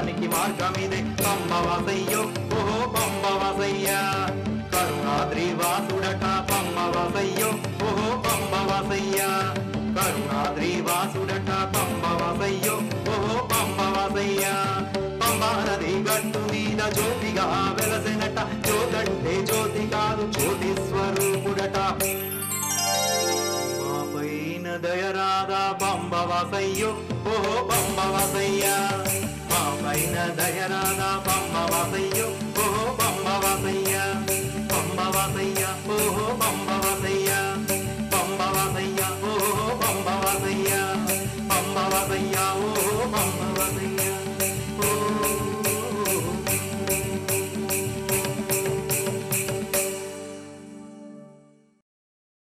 మోక్షానికి మార్గమిదే పంబవాసయ్యో ఓహో పంబవాసయ్య కరుణాద్రి వాసుడట పంబవాసయ్యో ఓహో పంబవాసయ్య కరుణాద్రి వాసుడట పంబవాసయ్యో ఓహో పంబవాసయ్య పంబా నది గట్టు మీద జ్యోతిగా వెలసెనట జ్యోతంటే జ్యోతి కాదు జ్యోతి స్వరూపుడట మా పైన దయరాదా పంబవాసయ్యో ఓహో పంబవాసయ్య మా పైన దయరాదా పంబవాసయ్యో ఓహో పంబవాసయ్య పంబవాసయ్య ఓహో పంబవాసయ్య పంబవాసయ్య ఓహో పంబవాసయ్య పంబవాసయ్య